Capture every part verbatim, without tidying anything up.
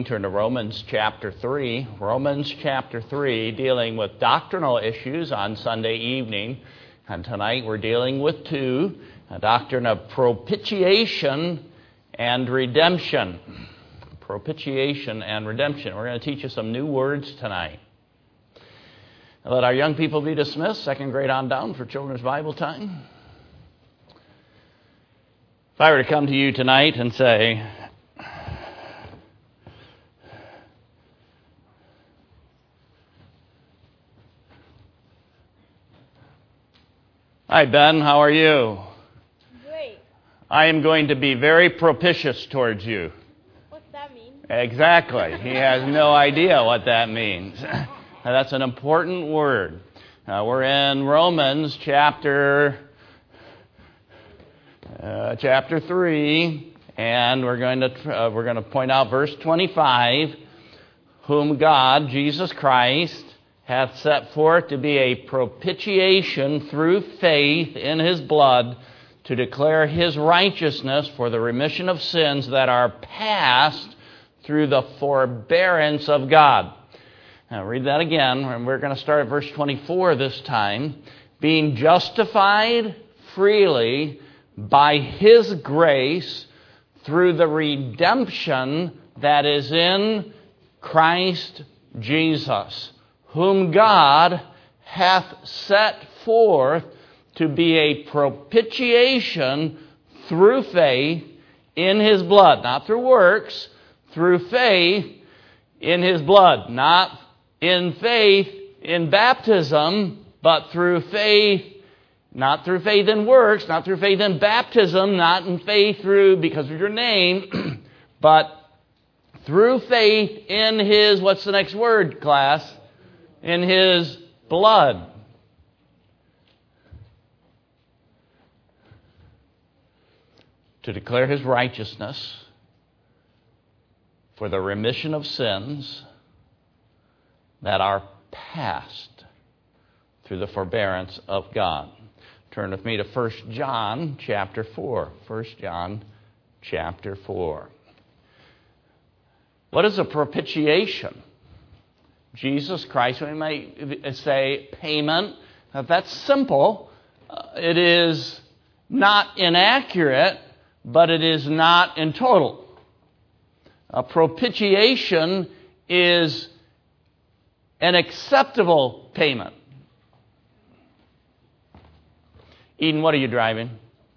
Turn to Romans chapter three. Romans chapter three, dealing with doctrinal issues on Sunday evening. And tonight we're dealing with two, a doctrine of propitiation and redemption. Propitiation and redemption. We're going to teach you some new words tonight. Let our young people be dismissed, second grade on down, for children's Bible time. If I were to come to you tonight and say, "Hi, Ben, how are you?" Great. "I am going to be very propitious towards you." What's that mean? Exactly. He has no idea what that means. That's an important word. Uh, we're in Romans chapter uh, chapter three, and we're going to uh, we're going to point out verse twenty-five, whom God, Jesus Christ, hath set forth to be a propitiation through faith in his blood, to declare his righteousness for the remission of sins that are past through the forbearance of God. Now read that again, and we're going to start at verse twenty-four this time. Being justified freely by his grace through the redemption that is in Christ Jesus, whom God hath set forth to be a propitiation through faith in his blood. Not through works, through faith in his blood. Not in faith in baptism, but through faith, not through faith in works, not through faith in baptism, not in faith through because of your name, but through faith in his, what's the next word, class? In his blood. To declare his righteousness for the remission of sins that are past through the forbearance of God. Turn with me to First John chapter four. First John chapter four. What is a propitiation? Jesus Christ, we might say payment. Now, that's simple. Uh, it is not inaccurate, but it is not in total. A propitiation is an acceptable payment. Eden, what are you driving?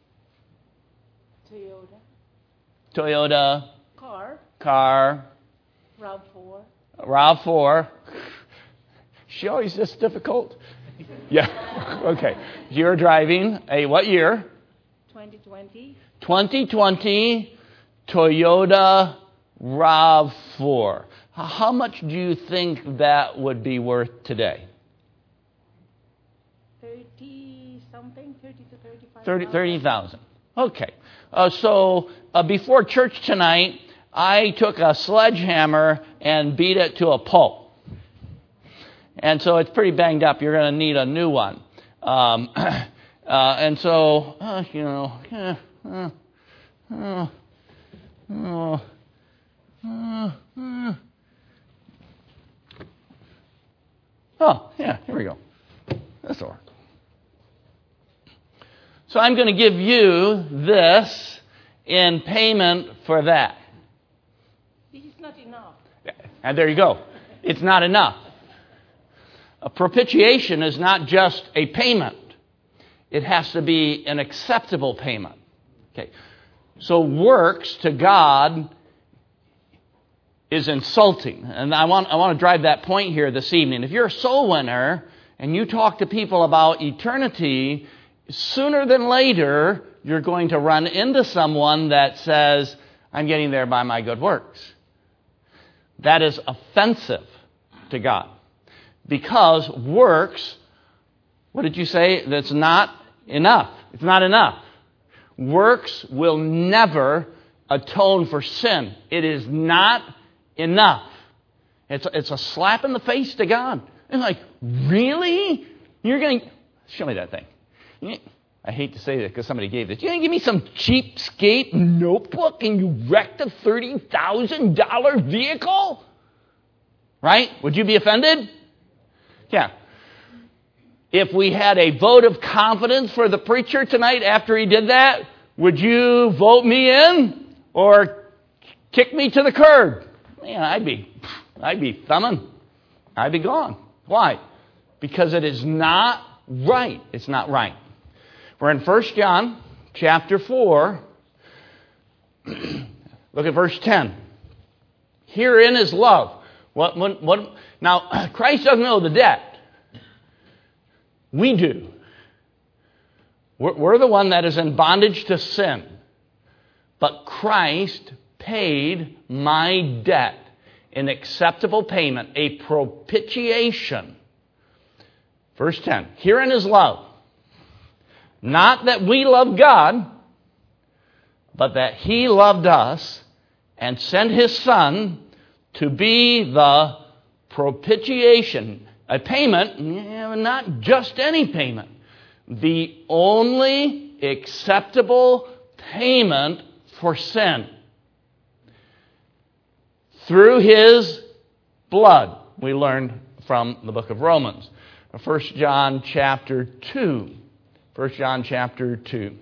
Toyota. Toyota. Car. Car. RAV four. RAV four. She always just difficult. Yeah. Okay. You're driving a what year? twenty twenty. twenty twenty Toyota RAV four. How much do you think that would be worth today? thirty something, thirty to thirty-five. thirty thirty thousand. Okay. Uh, so uh, before church tonight, I took a sledgehammer and beat it to a pulp. And so it's pretty banged up. You're going to need a new one. Um, uh, and so, uh, you know, uh, uh, uh, uh, uh, uh. Oh, yeah, here we go. This will work. So I'm going to give you this in payment for that. This is not enough. And there you go. It's not enough. A propitiation is not just a payment. It has to be an acceptable payment. Okay. So works to God is insulting. And I want I want to drive that point here this evening. If you're a soul winner and you talk to people about eternity, sooner than later you're going to run into someone that says, "I'm getting there by my good works." That is offensive to God. Because works, what did you say? That's not enough. It's not enough. Works will never atone for sin. It is not enough. It's a, it's a slap in the face to God. It's like, really? You're going to... Show me that thing. I hate to say that because somebody gave this. You didn't give me some cheapskate notebook and you wrecked a thirty thousand dollars vehicle? Right? Would you be offended? Yeah. If we had a vote of confidence for the preacher tonight after he did that, would you vote me in or kick me to the curb? Man, I'd be, I'd be thumbing. I'd be gone. Why? Because it is not right. It's not right. We're in First John chapter four. Look at verse ten. Herein is love. What, what, what, now, Christ doesn't owe the debt. We do. We're, we're the one that is in bondage to sin. But Christ paid my debt in acceptable payment, a propitiation. Verse ten. Herein is love. Not that we love God, but that He loved us and sent His Son to be the propitiation. A payment, not just any payment. The only acceptable payment for sin. Through His blood, we learned from the book of Romans. First John chapter two. First John chapter two.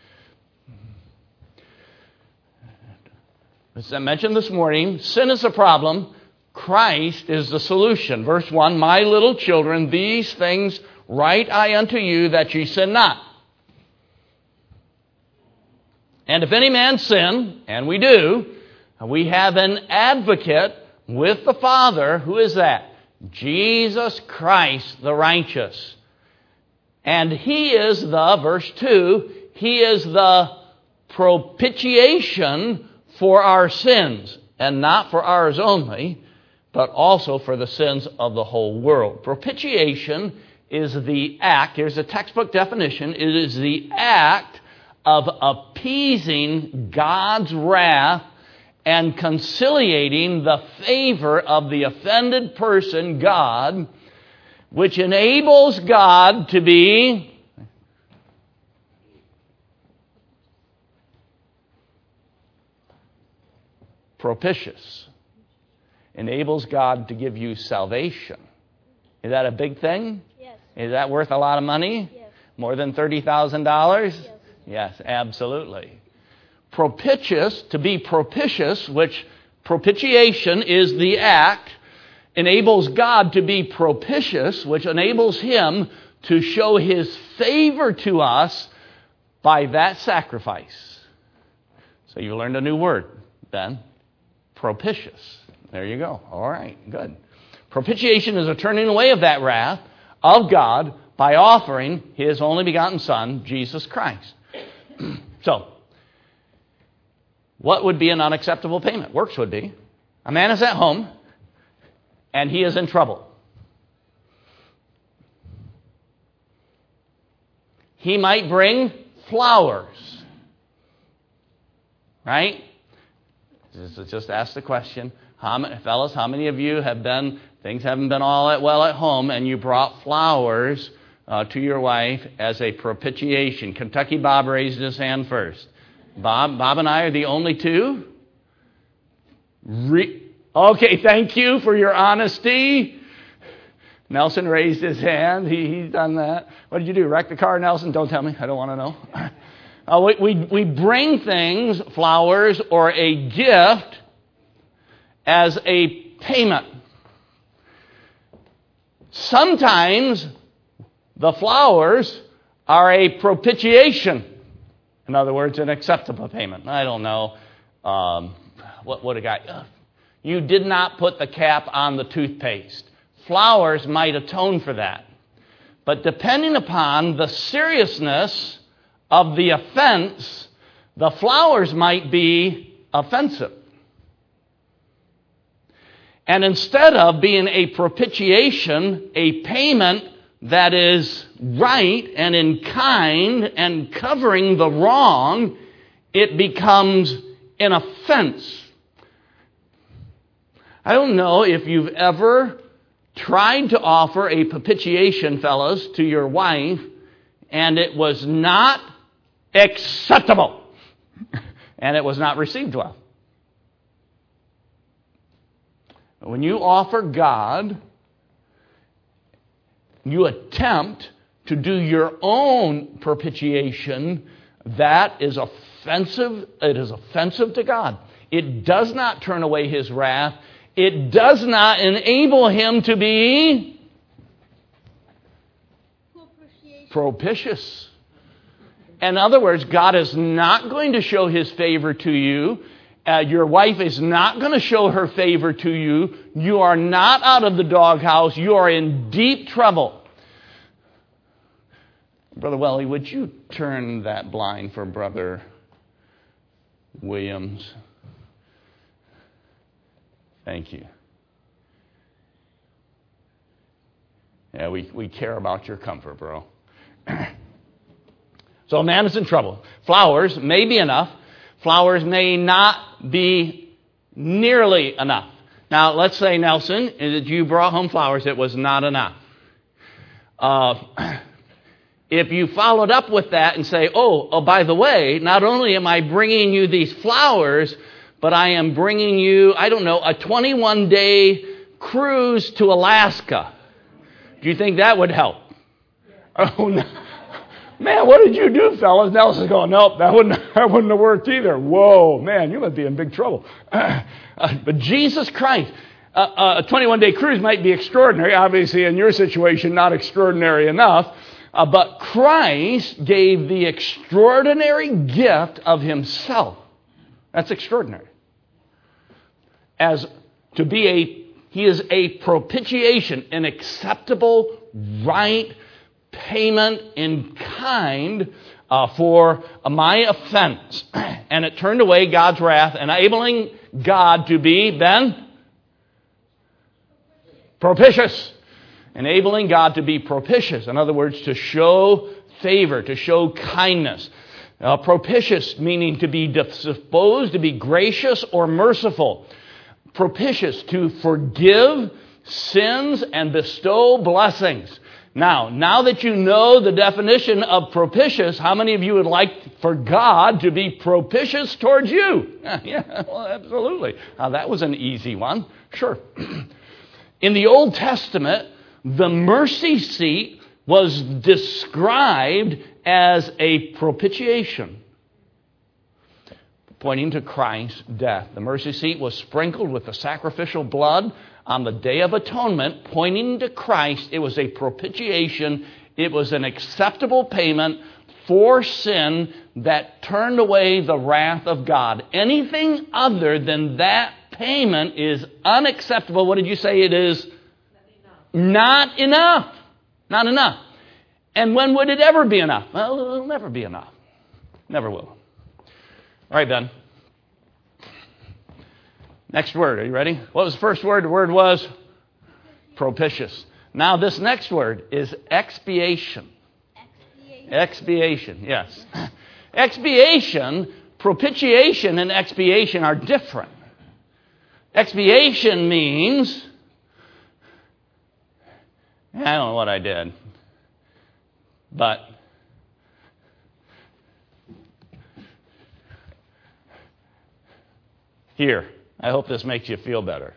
As I mentioned this morning, sin is a problem. Christ is the solution. Verse one, my little children, these things write I unto you that ye sin not. And if any man sin, and we do, we have an advocate with the Father. Who is that? Jesus Christ the righteous. And He is the, verse two, He is the propitiation for our sins. And not for ours only, but also for the sins of the whole world. Propitiation is the act, here's a textbook definition, it is the act of appeasing God's wrath and conciliating the favor of the offended person, God, which enables God to be propitious. Enables God to give you salvation. Is that a big thing? Yes. Is that worth a lot of money? Yes. More than thirty thousand dollars? Yes. Yes, absolutely. Propitious, to be propitious, which propitiation is the act, enables God to be propitious, which enables Him to show His favor to us by that sacrifice. So you learned a new word, Ben. Propitious. There you go. All right, good. Propitiation is a turning away of that wrath of God by offering His only begotten Son, Jesus Christ. So, what would be an unacceptable payment? Works would be. A man is at home, and he is in trouble. He might bring flowers. Right? Just, just ask the question. How many, fellas, how many of you have been, things haven't been all that well at home, and you brought flowers uh, to your wife as a propitiation? Kentucky Bob raised his hand first. Bob, Bob and I are the only two. Re- okay, thank you for your honesty. Nelson raised his hand. He, he's done that. What did you do? Wreck the car, Nelson? Don't tell me. I don't want to know. uh, we, we, we bring things, flowers, or a gift as a payment. Sometimes the flowers are a propitiation. In other words, an acceptable payment. I don't know. Um, what what a guy. Uh, you did not put the cap on the toothpaste. Flowers might atone for that. But depending upon the seriousness of the offense, the flowers might be offensive. And instead of being a propitiation, a payment that is right and in kind and covering the wrong, it becomes an offense. I don't know if you've ever tried to offer a propitiation, fellas, to your wife, and it was not acceptable, and it was not received well. When you offer God, you attempt to do your own propitiation, that is offensive. It is offensive to God. It does not turn away His wrath. It does not enable Him to be propitious. In other words, God is not going to show His favor to you. Uh, your wife is not going to show her favor to you. You are not out of the doghouse. You are in deep trouble. Brother Welly, would you turn that blind for Brother Williams? Thank you. Yeah, we, we care about your comfort, bro. So a man is in trouble. Flowers may be enough. Flowers may not be nearly enough. Now, let's say, Nelson, that you brought home flowers. It was not enough. Uh, if you followed up with that and say, oh, oh, by the way, not only am I bringing you these flowers, but I am bringing you, I don't know, a twenty-one day cruise to Alaska. Do you think that would help? Oh, no. Man, what did you do, fellas? Nelson's going, nope, that wouldn't, that wouldn't have worked either. Whoa, man, you must be in big trouble. Uh, uh, but Jesus Christ, uh, uh, a twenty-one day cruise might be extraordinary. Obviously, in your situation, not extraordinary enough. Uh, but Christ gave the extraordinary gift of Himself. That's extraordinary. As to be a, He is a propitiation, an acceptable, right payment in kind uh, for uh, my offense. And it turned away God's wrath, enabling God to be then propitious. Enabling God to be propitious. In other words, to show favor, to show kindness. Uh, propitious meaning to be disposed, to be gracious or merciful. Propitious, to forgive sins and bestow blessings. Now, now that you know the definition of propitious, how many of you would like for God to be propitious towards you? Yeah, well, absolutely. Now, that was an easy one. Sure. In the Old Testament, the mercy seat was described as a propitiation, pointing to Christ's death. The mercy seat was sprinkled with the sacrificial blood on the Day of Atonement, pointing to Christ. It was a propitiation. It was an acceptable payment for sin that turned away the wrath of God. Anything other than that payment is unacceptable. What did you say it is? Not enough. Not enough. Not enough. And when would it ever be enough? Well, it'll never be enough. Never will. All right, Ben. Next word. Are you ready? What was the first word? The word was propitious. Now this next word is expiation. Expiation. Expiation, yes. Expiation, propitiation and expiation are different. Expiation means, I don't know what I did, but here. I hope this makes you feel better.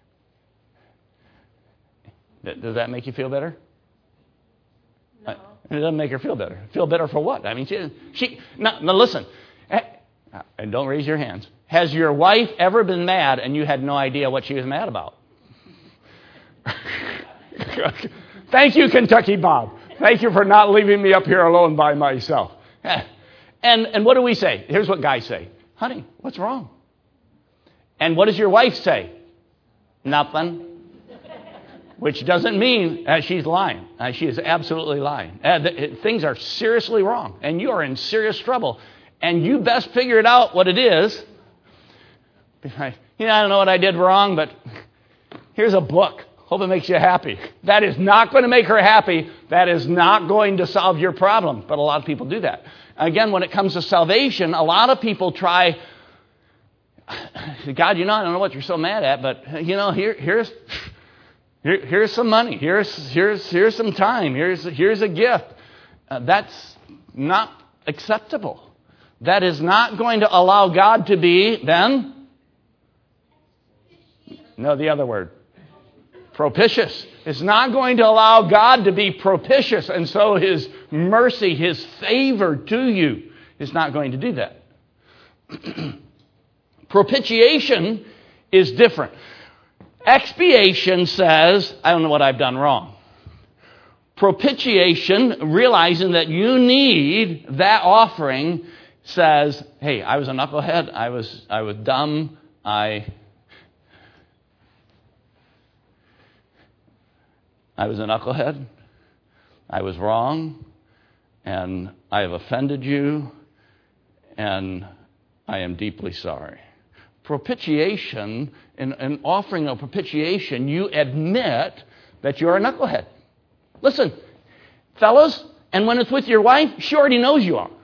Does that make you feel better? No. It doesn't make her feel better. Feel better for what? I mean, she, she now, now listen, and don't raise your hands. Has your wife ever been mad and you had no idea what she was mad about? Thank you, Kentucky Bob. Thank you for not leaving me up here alone by myself. And, and what do we say? Here's what guys say. Honey, what's wrong? And what does your wife say? Nothing. Which doesn't mean uh, she's lying. Uh, she is absolutely lying. Uh, th- things are seriously wrong. And you are in serious trouble. And you best figure it out what it is. You know, I don't know what I did wrong, but here's a book. Hope it makes you happy. That is not going to make her happy. That is not going to solve your problem. But a lot of people do that. Again, when it comes to salvation, a lot of people try... God, you know, I don't know what you're so mad at, but, you know, here, here's here, here's some money. Here's here's here's some time. Here's here's a gift. uh, that's not acceptable. That is not going to allow God to be, then? No, the other word. Propitious. It's not going to allow God to be propitious, and so His mercy, His favor to you is not going to do that. Propitiation is different. Expiation says, I don't know what I've done wrong. Propitiation, realizing that you need that offering, says, hey, I was a knucklehead, I was I was dumb, I I was a knucklehead, I was wrong, and I have offended you, and I am deeply sorry. Propitiation, in an offering of propitiation, you admit that you're a knucklehead. Listen, fellas, and when it's with your wife, she already knows you are.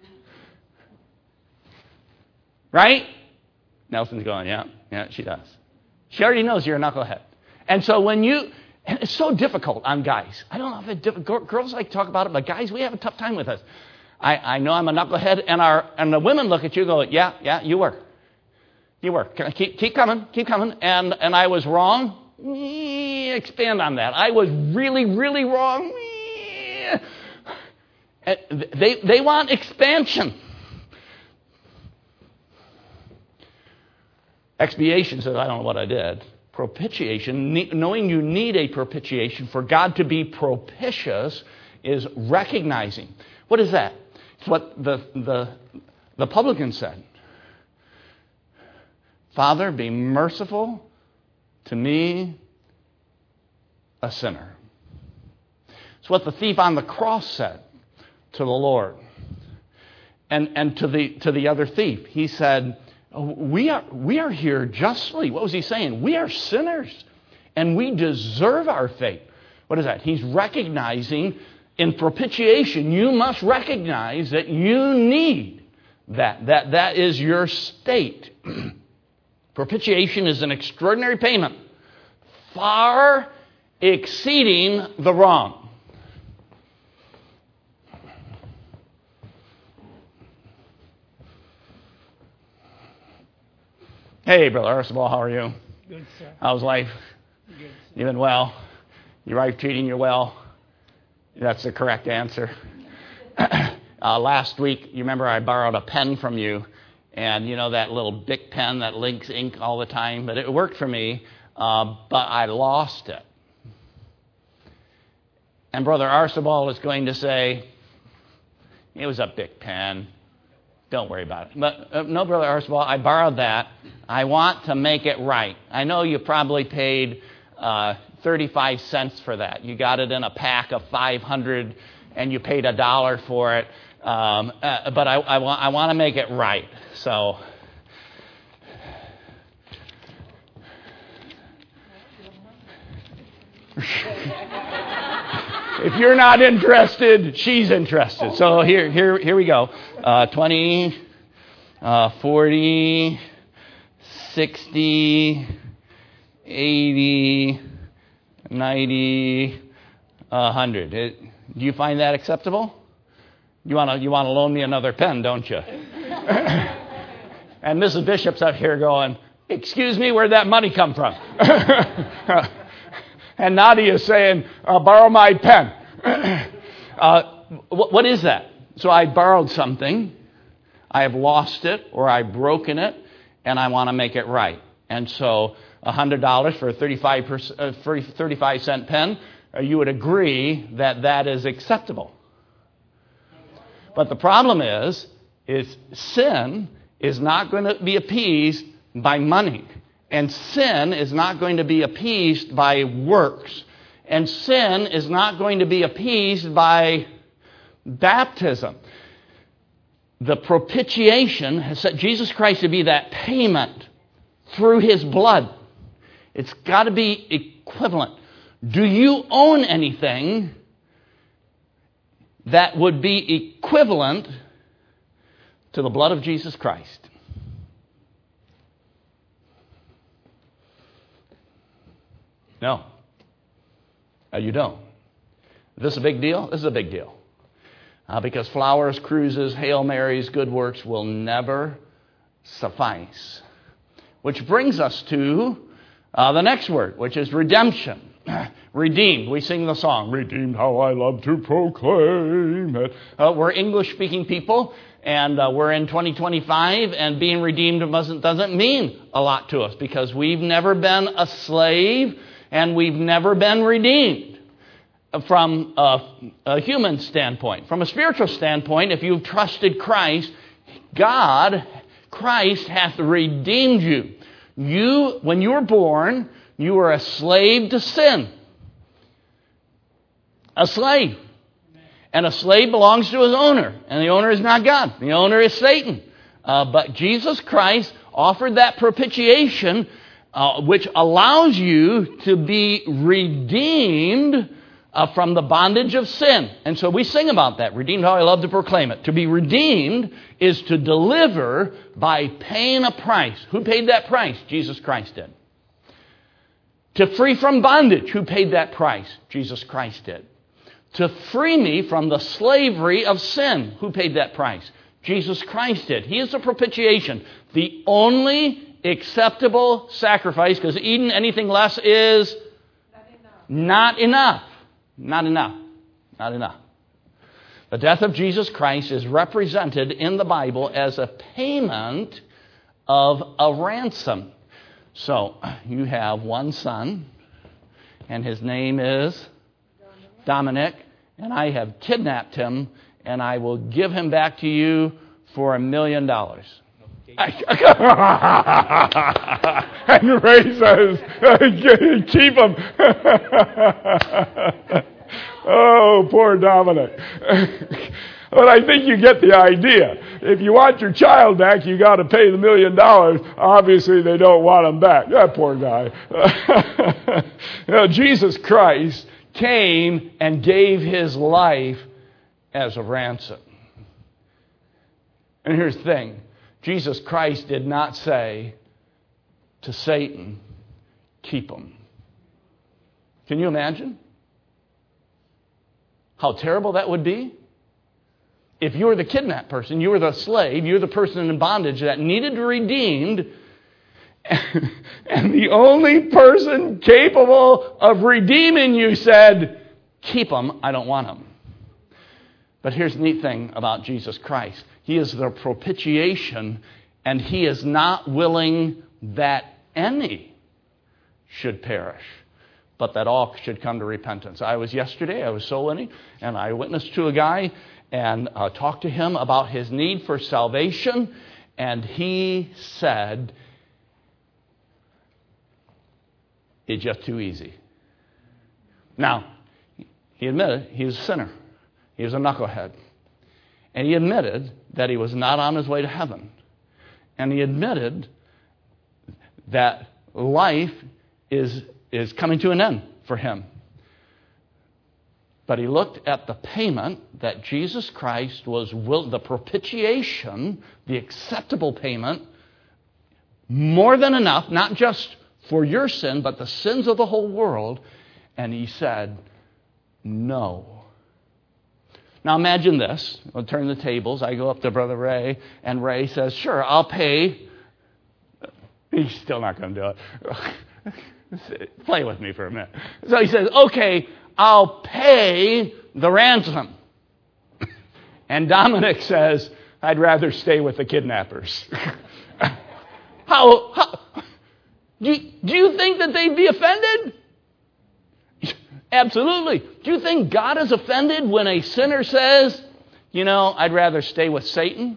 Right? Nelson's going, yeah, yeah, she does. She already knows you're a knucklehead. And so when you, and it's so difficult on guys. I don't know if it's difficult. Girls like to talk about it, but guys, we have a tough time with us. I, I know I'm a knucklehead, and our and the women look at you and go, yeah, yeah, you were. You were. Keep, keep coming, keep coming. And, and I was wrong. Expand on that. I was really, really wrong. They, they want expansion. Expiation says, I don't know what I did. Propitiation, knowing you need a propitiation for God to be propitious, is recognizing. What is that? It's what the, the, the publican said. Father, be merciful to me, a sinner. It's what the thief on the cross said to the Lord. And, and to the to the other thief, he said, we are we are here justly. What was he saying? We are sinners, and we deserve our fate. What is that? He's recognizing in propitiation, you must recognize that you need that. That that is your state. Propitiation is an extraordinary payment, far exceeding the wrong. Hey, Brother Archibald, how are you? Good, sir. How's life? Good, sir. You been well? Your wife treating you well? That's the correct answer. uh, last week, you remember I borrowed a pen from you. And you know that little Bic pen that links ink all the time? But it worked for me, uh, but I lost it. And Brother Archibald is going to say, it was a Bic pen. Don't worry about it. But uh, no, Brother Archibald, I borrowed that. I want to make it right. I know you probably paid uh, thirty-five cents for that. You got it in a pack of five hundred and you paid a dollar for it. Um, uh, but I, I, wa- I want to make it right. So, if you're not interested, she's interested. So here, here, here we go. Uh, twenty, uh, forty, sixty, eighty, ninety, one hundred. It, do you find that acceptable? You want to you want to loan me another pen, don't you? And Missus Bishop's up here going, excuse me, where'd that money come from? And Nadia is saying, uh, borrow my pen. uh, what, what is that? So I borrowed something, I have lost it, or I've broken it, and I want to make it right. And so one hundred dollars for a thirty-five, uh, thirty-five cent pen, uh, you would agree that that is acceptable. But the problem is, is sin is not going to be appeased by money. And sin is not going to be appeased by works. And sin is not going to be appeased by baptism. The propitiation has set Jesus Christ to be that payment through His blood. It's got to be equivalent. Do you own anything that would be equivalent to the blood of Jesus Christ? No. No, you don't. Is this a big deal? This is a big deal. Uh, because flowers, cruises, Hail Marys, good works will never suffice. Which brings us to uh, the next word, which is redemption. Redeemed. We sing the song, "Redeemed, how I love to proclaim it." Uh, we're English-speaking people, and uh, we're in twenty twenty-five, and being redeemed doesn't, doesn't mean a lot to us because we've never been a slave and we've never been redeemed from a, a human standpoint. From a spiritual standpoint, if you've trusted Christ, God, Christ hath redeemed you. You, when you were born, you were a slave to sin. A slave. And a slave belongs to his owner. And the owner is not God. The owner is Satan. Uh, but Jesus Christ offered that propitiation uh, which allows you to be redeemed uh, from the bondage of sin. And so we sing about that. Redeemed, how I love to proclaim it. To be redeemed is to deliver by paying a price. Who paid that price? Jesus Christ did. To free from bondage. Who paid that price? Jesus Christ did. To free me from the slavery of sin. Who paid that price? Jesus Christ did. He is the propitiation. The only acceptable sacrifice, because Eden, anything less is not enough. Not enough. Not enough. The death of Jesus Christ is represented in the Bible as a payment of a ransom. So, you have one son, and his name is Dominic, and I have kidnapped him, and I will give him back to you for a million dollars. And Ray says, keep him. Oh, poor Dominic. But I think you get the idea. If you want your child back, you got to pay the million dollars. Obviously, they don't want him back. That poor guy. You know, Jesus Christ came and gave his life as a ransom. And here's the thing. Jesus Christ did not say to Satan, keep him. Can you imagine how terrible that would be? If you were the kidnapped person, you were the slave, you were the person in bondage that needed to be redeemed, and the only person capable of redeeming you said, keep him, I don't want him. But here's the neat thing about Jesus Christ. He is the propitiation, and he is not willing that any should perish, but that all should come to repentance. I was yesterday, I was soul winning, and I witnessed to a guy and uh, talked to him about his need for salvation, and he said, it's just too easy. Now, he admitted he was a sinner. He was a knucklehead. And he admitted that he was not on his way to heaven. And he admitted that life is, is coming to an end for him. But he looked at the payment that Jesus Christ was will, the propitiation, the acceptable payment, more than enough, not just for your sin, but the sins of the whole world. And he said, no. Now imagine this. I'll turn the tables. I go up to Brother Ray, and Ray says, sure, I'll pay. He's still not going to do it. Play with me for a minute. So he says, okay, I'll pay the ransom. And Dominic says, I'd rather stay with the kidnappers. how, how do, you, do you think that they'd be offended? Absolutely. Do you think God is offended when a sinner says, you know, I'd rather stay with Satan?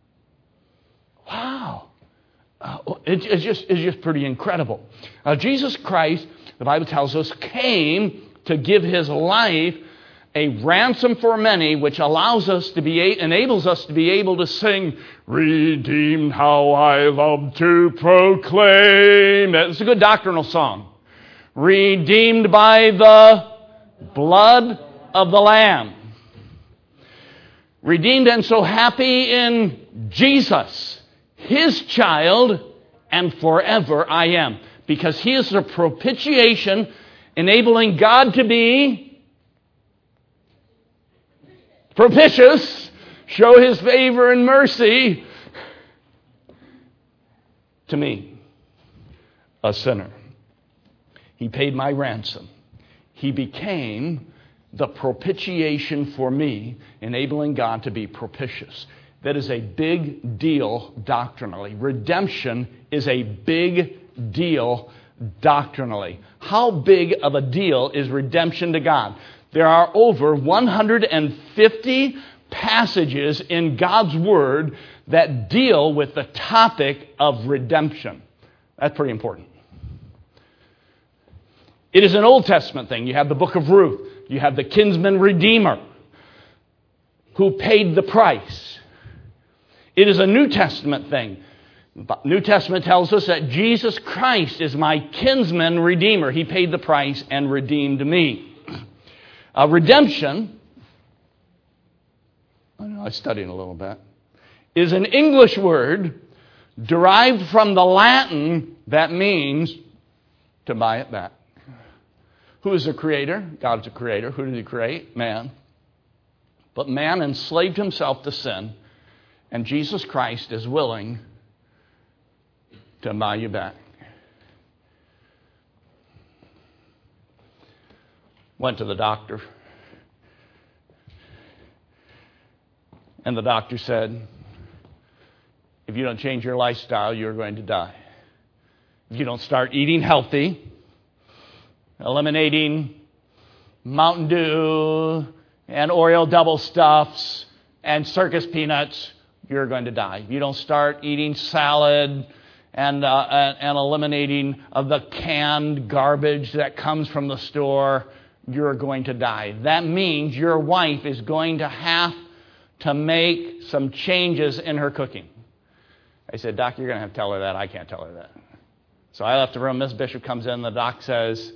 Wow. Uh, it, it's, just, it's just pretty incredible. Uh, Jesus Christ, the Bible tells us, came to give his life a ransom for many, which allows us to be, enables us to be able to sing, redeemed, how I love to proclaim. It's a good doctrinal song. Redeemed by the blood of the Lamb. Redeemed and so happy in Jesus, his child, and forever I am. Because he is the propitiation, enabling God to be propitious, show His favor and mercy to me, a sinner. He paid my ransom. He became the propitiation for me, enabling God to be propitious. That is a big deal doctrinally. Redemption is a big deal doctrinally. How big of a deal is redemption to God? There are over one hundred fifty passages in God's Word that deal with the topic of redemption. That's pretty important. It is an Old Testament thing. You have the book of Ruth. You have the kinsman redeemer who paid the price. It is a New Testament thing. New Testament tells us that Jesus Christ is my kinsman redeemer. He paid the price and redeemed me. Uh, redemption, I know I studied a little bit, is an English word derived from the Latin that means to buy it back. Who is the creator? God is the creator. Who did He create? Man. But man enslaved himself to sin, and Jesus Christ is willing to buy you back. Went to the doctor, and the doctor said, if you don't change your lifestyle, you're going to die. If you don't start eating healthy, eliminating Mountain Dew and Oreo double stuffs and circus peanuts, you're going to die. If you don't start eating salad and, uh, and, and eliminating of the canned garbage that comes from the store, you're going to die. That means your wife is going to have to make some changes in her cooking. I said, Doc, you're going to have to tell her that. I can't tell her that. So I left the room. Miss Bishop comes in. The doc says,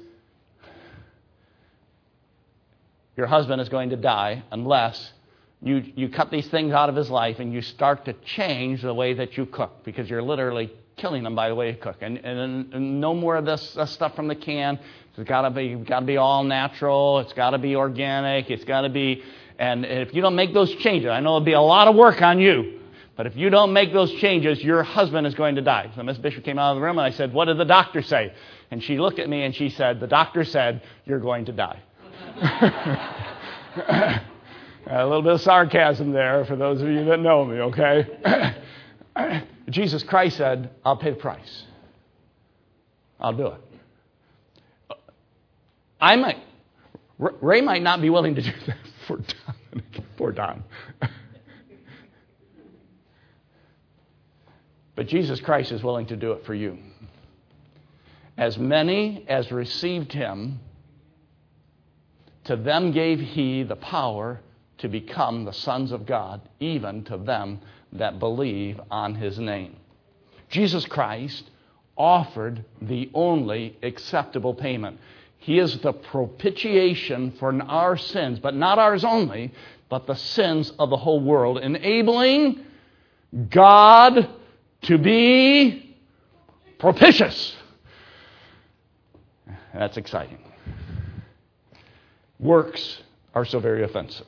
your husband is going to die unless you, you cut these things out of his life and you start to change the way that you cook, because you're literally killing him by the way you cook. And, and, and no more of this, this stuff from the can. It's got to be got to be all natural. It's got to be organic. It's got to be, and if you don't make those changes, I know it'll be a lot of work on you, but if you don't make those changes, your husband is going to die. So Miss Bishop came out of the room and I said, what did the doctor say? And she looked at me and she said, the doctor said, you're going to die. A little bit of sarcasm there for those of you that know me, okay? Jesus Christ said, I'll pay the price. I'll do it. I might, Ray might not be willing to do that for Don. For Don. But Jesus Christ is willing to do it for you. As many as received Him, to them gave He the power to become the sons of God, even to them that believe on His name. Jesus Christ offered the only acceptable payment. He is the propitiation for our sins, but not ours only, but the sins of the whole world, enabling God to be propitious. That's exciting. Works are so very offensive.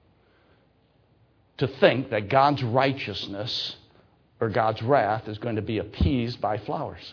To think that God's righteousness or God's wrath is going to be appeased by flowers.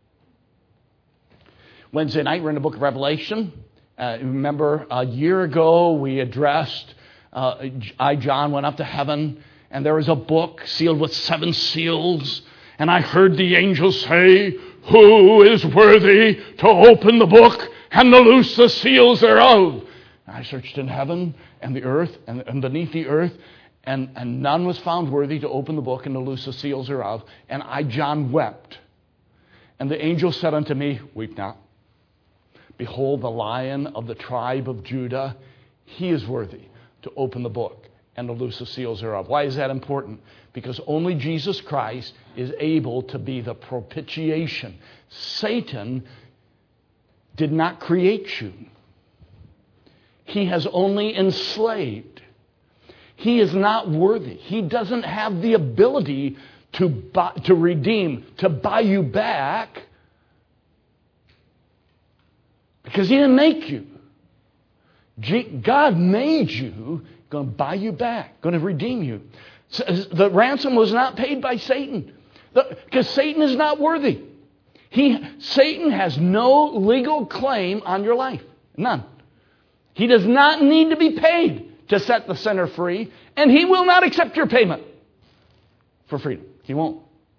Wednesday night, we're in the book of Revelation. Uh, remember, a year ago, we addressed, uh, I, John, went up to heaven, and there was a book sealed with seven seals, and I heard the angel say, who is worthy to open the book and to loose the seals thereof? And I searched in heaven and the earth and, and beneath the earth, and, and none was found worthy to open the book and to loose the seals thereof. And I, John, wept. And the angel said unto me, weep not. Behold, the Lion of the tribe of Judah, He is worthy to open the book and to loose the seals thereof. Why is that important? Because only Jesus Christ is able to be the propitiation. Satan did not create you. He has only enslaved. He is not worthy. He doesn't have the ability to buy, to redeem, to buy you back, because He didn't make you. God made you, going to buy you back, going to redeem you. The ransom was not paid by Satan, because Satan is not worthy. He, Satan has no legal claim on your life. None. He does not need to be paid to set the sinner free, and he will not accept your payment for freedom. He won't.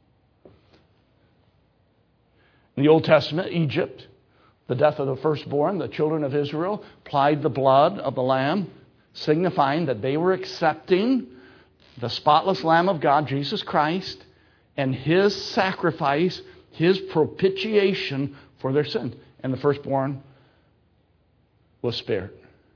In the Old Testament, Egypt, the death of the firstborn, the children of Israel applied the blood of the lamb, signifying that they were accepting the spotless Lamb of God, Jesus Christ, and His sacrifice, His propitiation for their sins. And the firstborn was spared.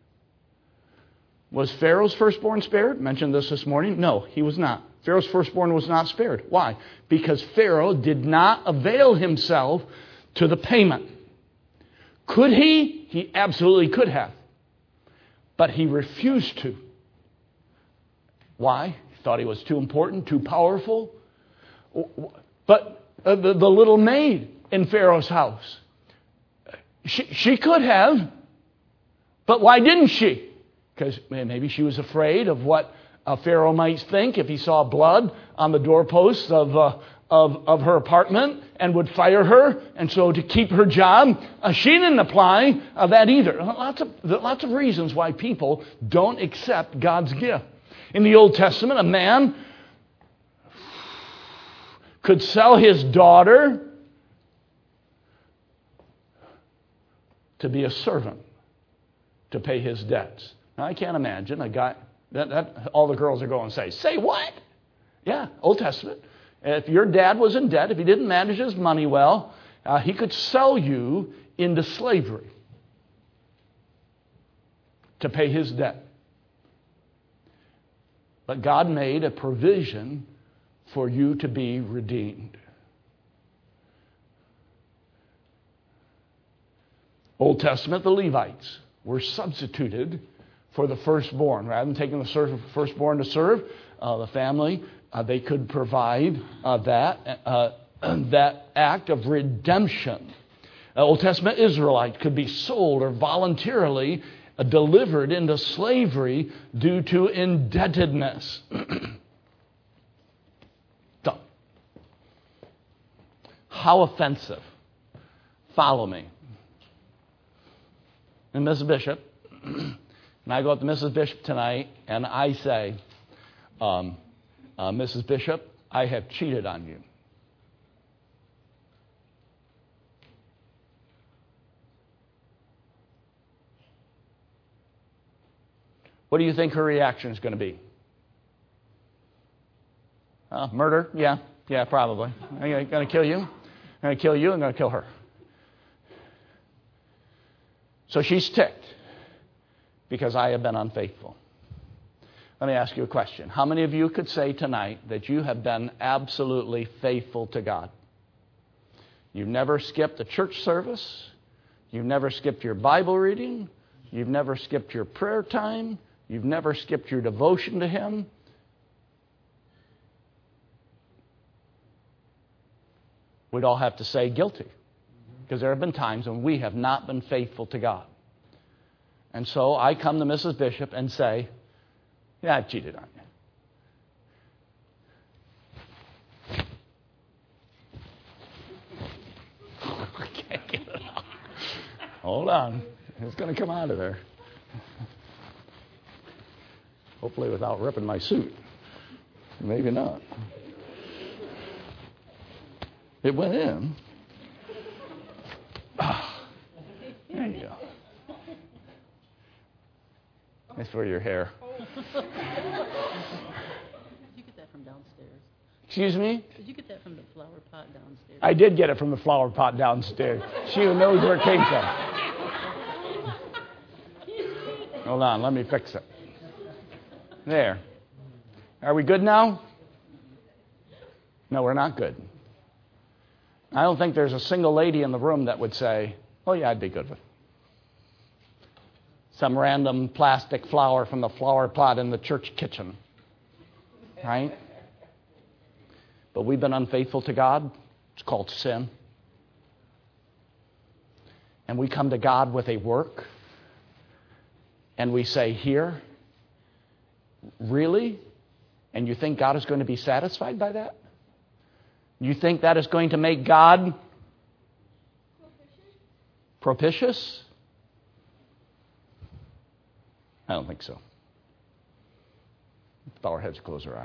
Was Pharaoh's firstborn spared? Mentioned this this morning. No, he was not. Pharaoh's firstborn was not spared. Why? Because Pharaoh did not avail himself to the payment. Could he? He absolutely could have. But he refused to. Why? He thought he was too important, too powerful. But uh, the, the little maid in Pharaoh's house, she, she could have. But why didn't she? Because maybe she was afraid of what uh, Pharaoh might think if he saw blood on the doorposts of, uh, of, of her apartment and would fire her. And so to keep her job, uh, she didn't apply uh, that either. Lots of, lots of reasons why people don't accept God's gift. In the Old Testament, a man could sell his daughter to be a servant to pay his debts. Now, I can't imagine a guy, that, that all the girls are going to say, say what? Yeah, Old Testament. If your dad was in debt, if he didn't manage his money well, uh, he could sell you into slavery to pay his debt. But God made a provision for you to be redeemed. Old Testament, the Levites were substituted for the firstborn. Rather than taking the firstborn to serve uh, the family, uh, they could provide uh, that, uh, that act of redemption. Uh, Old Testament Israelite could be sold or voluntarily uh, delivered into slavery due to indebtedness. So, how offensive. Follow me. And Missus Bishop, and I go up to Missus Bishop tonight, and I say, um, uh, Missus Bishop, I have cheated on you. What do you think her reaction is going to be? Uh, murder? Yeah, yeah, probably. I'm going to kill you. I'm going to kill you. I'm going to kill her. So she's ticked because I have been unfaithful. Let me ask you a question. How many of you could say tonight that you have been absolutely faithful to God? You've never skipped a church service. You've never skipped your Bible reading. You've never skipped your prayer time. You've never skipped your devotion to Him. We'd all have to say guilty. Because there have been times when we have not been faithful to God. And so I come to Missus Bishop and say, yeah, I've cheated on you. I can't get it out. Hold on. It's going to come out of there. Hopefully without ripping my suit. Maybe not. It went in. There you go. That's for your hair. Did you get that from downstairs? Excuse me? Did you get that from the flower pot downstairs? I did get it from the flower pot downstairs. She who knows where it came from. Hold on, let me fix it. There. Are we good now? No, we're not good. I don't think there's a single lady in the room that would say, oh yeah, I'd be good with it. Some random plastic flower from the flower pot in the church kitchen. Right? But we've been unfaithful to God. It's called sin. And we come to God with a work. and we say, here? Really? And you think God is going to be satisfied by that? You think that is going to make God propitious? I don't think so. Bow our heads, close our eyes.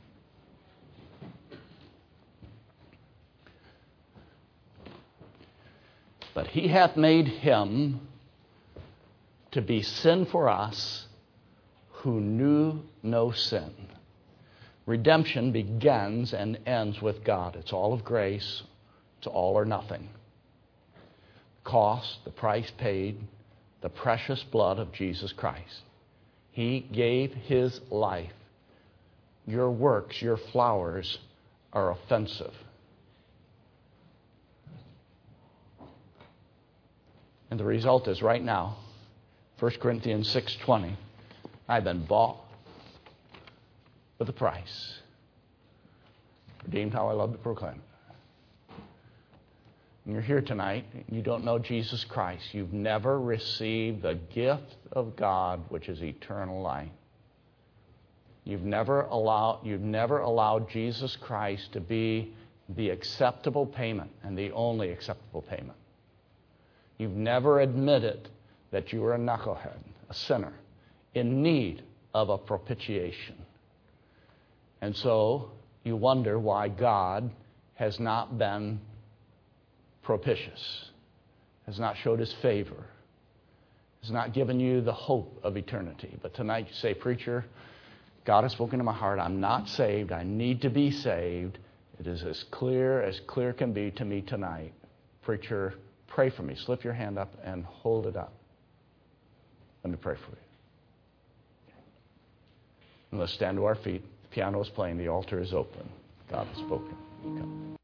But he hath made him to be sin for us who knew no sin. Redemption begins and ends with God. It's all of grace. It's all or nothing. Cost, the price paid, the precious blood of Jesus Christ. He gave his life. Your works, your flowers are offensive. And the result is right now, First Corinthians six twenty, I've been bought with a price. Redeemed, how I love to proclaim it. And you're here tonight, you don't know Jesus Christ. You've never received the gift of God, which is eternal life. You've never allowed, you've never allowed Jesus Christ to be the acceptable payment and the only acceptable payment. You've never admitted that you are a knucklehead, a sinner, in need of a propitiation. And so you wonder why God has not been propitious, has not showed his favor, has not given you the hope of eternity. But tonight you say, preacher, God has spoken to my heart. I'm not saved. I need to be saved. It is as clear as clear can be to me tonight. Preacher, pray for me. Slip your hand up and hold it up. Let me pray for you. And let's stand to our feet. The piano is playing. The altar is open. God has spoken. Come.